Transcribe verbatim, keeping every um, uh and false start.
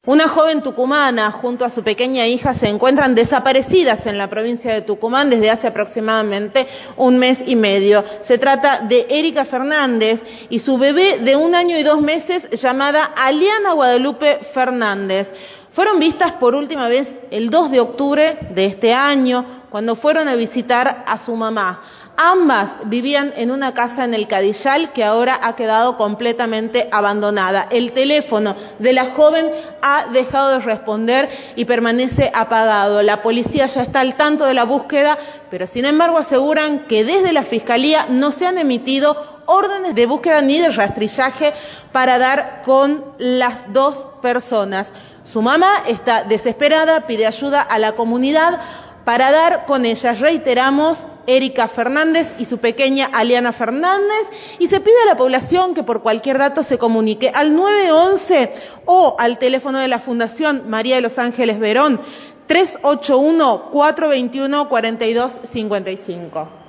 Una joven tucumana junto a su pequeña hija se encuentran desaparecidas en la provincia de Tucumán desde hace aproximadamente un mes y medio. Se trata de Erika Fernández y su bebé de un año y dos meses llamada Aliana Guadalupe Fernández. Fueron vistas por última vez el dos de octubre de este año, cuando fueron a visitar a su mamá. Ambas vivían en una casa en el Cadillal que ahora ha quedado completamente abandonada. El teléfono de la joven ha dejado de responder y permanece apagado. La policía ya está al tanto de la búsqueda, pero sin embargo aseguran que desde la Fiscalía no se han emitido órdenes de búsqueda ni de rastrillaje para dar con las dos personas. Su mamá está desesperada, pide ayuda a la comunidad para dar con ellas. Reiteramos, Erika Fernández y su pequeña Aliana Fernández, y se pide a la población que por cualquier dato se comunique al nueve once o al teléfono de la Fundación María de los Ángeles Verón, tres ocho uno, cuatro dos uno, cuatro dos cinco cinco.